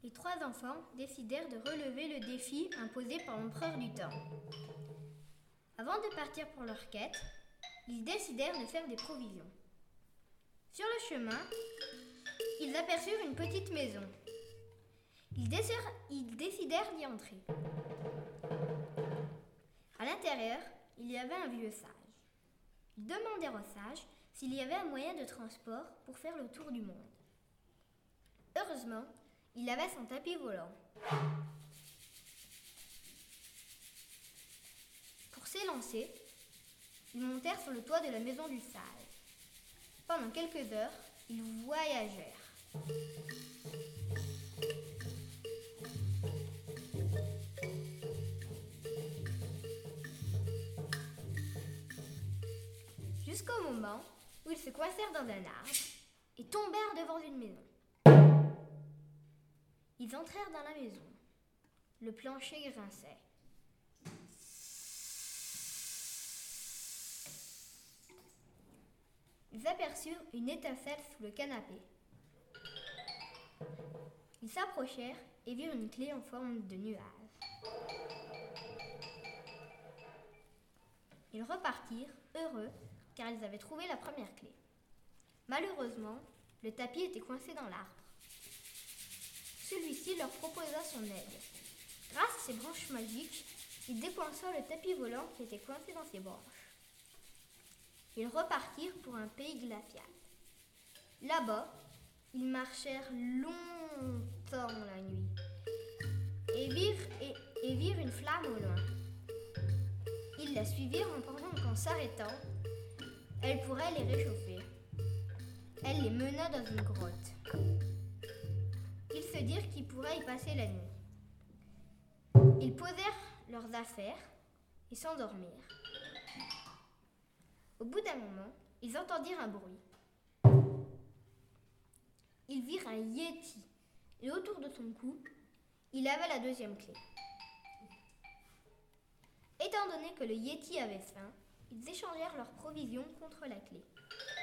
les 3 enfants décidèrent de relever le défi imposé par l'empereur du temps. Avant de partir pour leur quête, ils décidèrent de faire des provisions. Sur le chemin, ils aperçurent une petite maison. Ils décidèrent d'y entrer. À l'intérieur, il y avait un vieux sage. Ils demandèrent au sage s'il y avait un moyen de transport pour faire le tour du monde. Heureusement, il avait son tapis volant. Pour s'élancer, ils montèrent sur le toit de la maison du sage. Pendant quelques heures, ils voyagèrent. Jusqu'au moment où ils se coincèrent dans un arbre et tombèrent devant une maison. Ils entrèrent dans la maison. Le plancher grinçait. Ils aperçurent une étincelle sous le canapé. Ils s'approchèrent et virent une clé en forme de nuage. Ils repartirent heureux car ils avaient trouvé la première clé. Malheureusement, le tapis était coincé dans l'arbre. Celui-ci leur proposa son aide. Grâce à ses branches magiques, il décoinça le tapis volant qui était coincé dans ses branches. Ils repartirent pour un pays glacial. Là-bas, ils marchèrent longtemps la nuit et virent une flamme au loin. Ils la suivirent en pensant qu'en s'arrêtant, elle pourrait les réchauffer. Elle les mena dans une grotte. Ils se dirent qu'ils pourraient y passer la nuit. Ils posèrent leurs affaires et s'endormirent. Au bout d'un moment, ils entendirent un bruit. Ils virent un yéti et autour de son cou, il avait la deuxième clé. Étant donné que le yéti avait faim, ils échangèrent leurs provisions contre la clé.